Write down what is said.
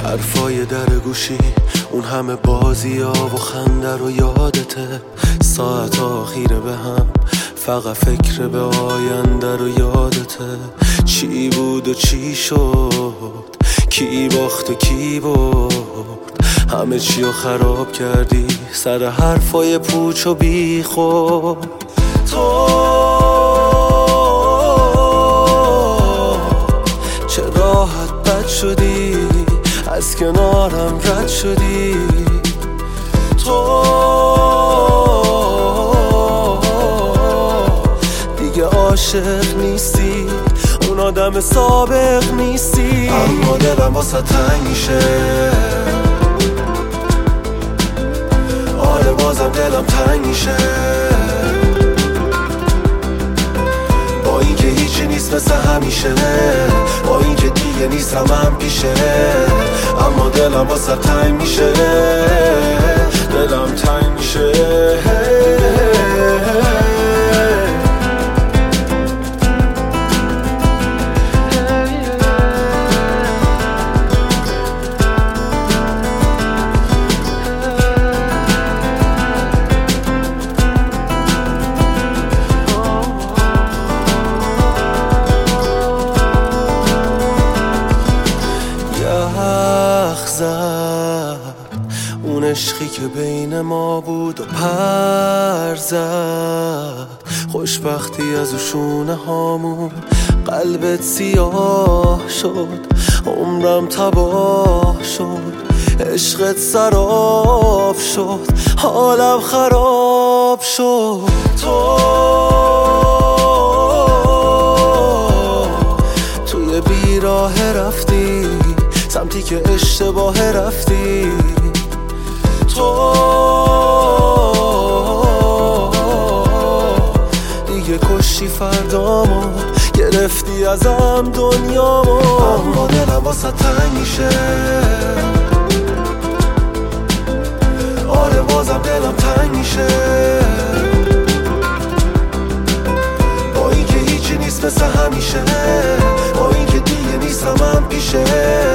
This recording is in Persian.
حرفای در گوشی، اون همه بازی ها و خنده رو یادته. ساعت آخیره به هم، فقط فکر به آینده رو یادته. چی بود و چی شد، کی باخت و کی برد، همه چی رو خراب کردی سر حرفای پوچ و بی خود. تو چه راحت بد شدی، از کنارم رد شدی. تو دیگه عاشق نیستی، اون آدم سابق نیستی. اما دلم واسه تنگ میشه، آره بازم دلم تنگ میشه. با اینکه هیچی نیست مثل همیشه، با اینکه دیگه نیستم هم پیشه، اما دلم واسه تنگ میشه، دلم تنگ میشه. اون عشقی که بین ما بود و پر زد، خوشبختی از شونه هامون قلبت سیاه شد. عمرم تباه شد، عشقت سراب شد، حالم خراب شد. تو توی بیراه رفتی، سمتی که اشتباه رفتی. تو دیگه کشتی فردامو، گرفتی ازم دنیامو. اما دلم واسه تنگ میشه، آره بازم دلم تنگ میشه. با اینکه هیچی نیست مثل همیشه، با اینکه دیگه نیستم هم پیشه،